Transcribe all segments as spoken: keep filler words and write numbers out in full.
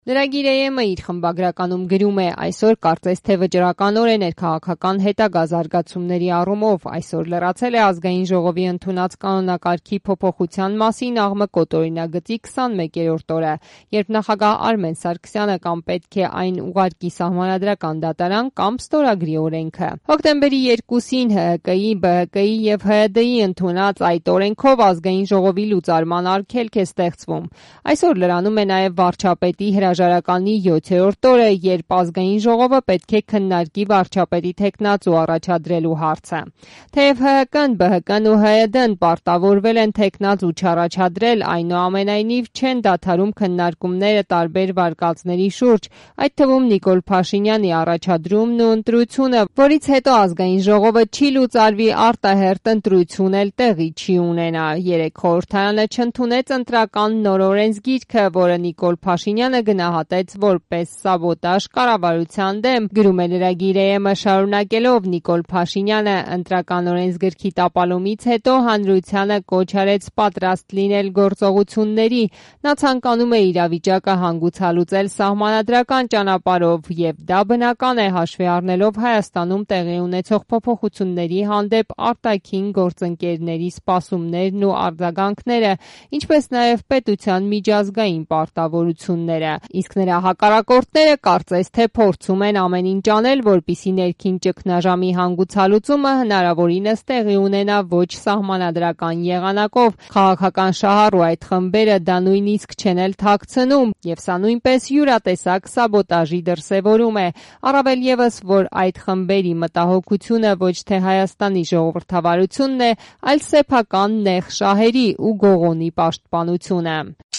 Լրագիր-Է Էմ-ը իր խմբագրականում գրում է. այսօր կարծես թե վճռական օր է ներքաղաքական հետագա զարգացումների առումով. այսօր լրացել է Ազգային ժողովի ընդունած կանոնակարգի փոփոխության մասին աղմկոտ օրինագծի քսանմեկերորդ օրը, երբ նախագահ Արմեն Սարգսյանը կամ պետք է այն ուղարկի Սահմանադրական դատարան կամ ստորագրի օրենքը։ Հոկտեմբերի երկուսին Հ Հ Կի, Բ Հ Կի և Հ Ը Դի ընդունած այդ օրենքով Ազգային ժողովի լուծարման արգելք է ստեղծվում։ Այսօր լրանում է նաև վարչապետի հրաժարականի յոթերորդ օրը, երբ Ազգային ժողովը պետք է քննարկի վարչապետի թեկնածու առաջադրելու հարցը։ Թեև Հ Հ Կն, Բ Հ Կն ու Հ Ը Դն պարտավորվել են թեկնածու չառաջադրել, այնուամենայնիվ չեն դադարում քննարկումները տարբեր վարկածների շուրջ, այդ թվում Նիկոլ Փաշինյանի առաջադրումն ու ընտրությունը, որից հետո Ազգային ժողովը չի լուծարվի, արտահերթ ընտրություն էլ տեղի չի ունենա։ Երեկ խորհրդարանը չընդունեց ընտրական նոր օրենսգիրքը, որը Նիկոլ Փաշինյանը գնահատեց որպես սաբոտաժ կառավարության դեմ։ Գրում է լրագիր-Է Էմ-ը շարունակելով. Նիկոլ Փաշինյանը ընտրական օրենսգրքի տապալումից հետո հանրությանը կոչ արեց պատրաստ լինել գործողությունների։ Նա ցանկանում է իրավիճակը հանգուցալուծել սահմանադրական ճանապարհով, և դա բնական է հաշվի առնելով Հայաստանում տեղի ունեցող փոփոխությունների հանդեպ արտաքին գործընկերների սպասումներն ու արձագանքները, ինչպես նաև պետության միջազգային պարտավորությունները։ Իսկ նրա հակառակորդները կարծես թե փորձում են ամեն ինչ անել, որպեսզի ներքին ճգնաժամի հանգուցալուծումը հնարավորինս տեղի ունենա ոչ սահմանադրական եղանակով։ Քաղաքական շահառու այդ խմբերը դա նույնիսկ չեն էլ թաքցնում, և սա նույնպես յուրատեսակ սաբոտաժի դրսևորում է, առավել ևս, որ այդ խմբերի մտահոգությունը ոչ թե Հայաստանի ժողովրդավարությունն է, այլ սեփական նեղ շահերի ու գողոնի պաշտպանությունը։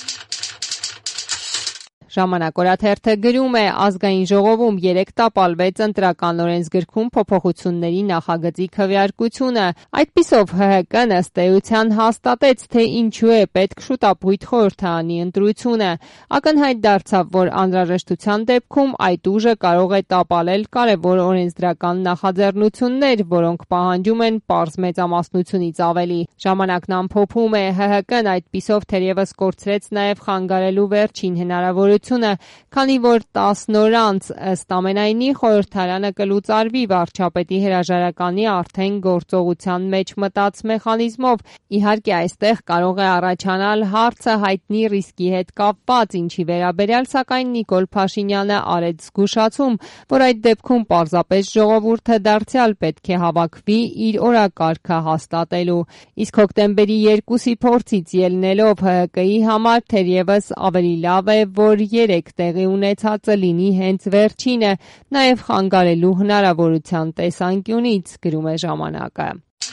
Ժամանակ օրաթերթը գրում է. Ազգային ժողովում երեկ տապալվեց ընտրական օրենսգրքում փոփոխությունների նախագծի քվեարկությունը։ Այդպիսով Հ Հ Կն ըստ էության հաստատեց, թե ինչու է պետք շուտապույտ խորհրդարանի ընտրությունը։ Ակնհայտ դարձավ, որ անհրաժեշտության դեպքում այդ ուժը կարող է տապալել կարևոր օրենսդրական նախաձեռնություններ, որոնք պահանջում են պարզ մեծամասնությունից ավելի։ Ժամանակն ամփոփում է. Հ Հ Կն այդպիսով թերևս կորցրեց նաև խանգարելու վերջին հնարավորությունը, քանի որ տասն օր անց ըստ ամենայնի խորհրդարանը կլուծարվի վարչապետի հրաժարականի արդեն գործողության մեջ մտած մեխանիզմով։ Իհարկե այստեղ կարող է առաջանալ հարցը հայտնի ռիսկի հետ կապված, ինչի վերաբերյալ սակայն Նիկոլ Փաշինյանը արեց զգուշացում, որ այդ դեպքում պարզապես ժողովուրդը դարձյալ պետք է հավաքվի իր օրակարգը հաստատելու։ Իսկ հոկտեմբերի երկուսի փորձից ելնելով Հ Հ Կի համար թերևս ավելի լավ է, որ երեկ տեղի ունեցածը լինի հենց վերջինը, նաև խանգարելու հնարավորության տեսանկյունից, գրում է ժամանակը։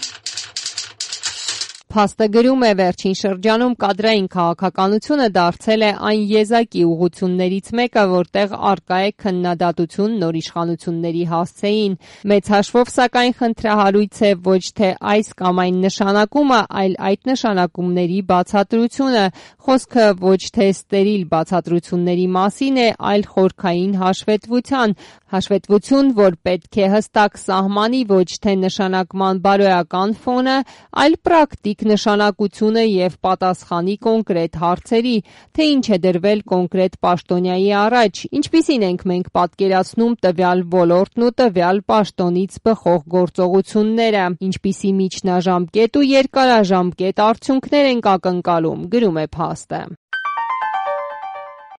Փաստը գրում է. վերջին շրջանում կադրային քաղաքականությունը դարձել է այն եզակի ուղղություններից մեկը, որտեղ առկա է քննադատություն նոր իշխանությունների հասցեին։ Մեծ հաշվով սակայն խնդրահարույց է ոչ թե այս կամ այն նշանակումը, այլ այդ նշանակումների բացատրությունը։ Խոսքը ոչ թե ստերիլ բացատրությունների մասին է, այլ խորքային հաշվետվության։ Հաշվետվություն, որ պետք է հստակ սահմանի ոչ թե նշանակման բարոյական ֆոնը, այլ պրակտիկ նշանակությունը և պատասխանի կոնկրետ հարցերի, թե ինչ է դրվել կոնկրետ պաշտոնյայի առաջ, ինչպիսին ենք մենք պատկերացնում տվյալ ոլորտն ու տվյալ պաշտոնից բխող գործողությունները, ինչպիսի միջնաժամկետ ու երկարաժամկետ արդյունքներ ենք ակնկալում, գրում է փաստը։